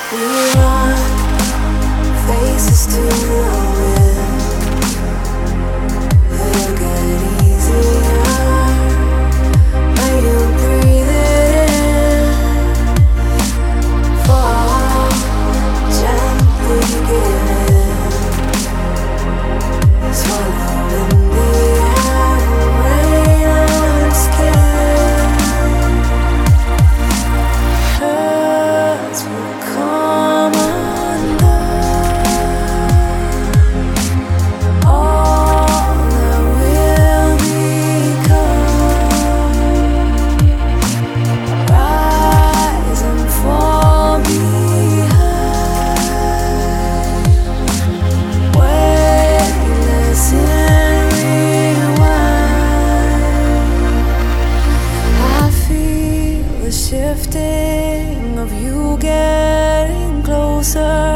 We run faces to the wind. It'll get easier when you breathe it in. Fall gently, give in. Swallowing the air, rain on skin. Hurts will come undone. All that will become. Rise and fall behind. Weightless in rewind. I feel the shifting of you getting closer.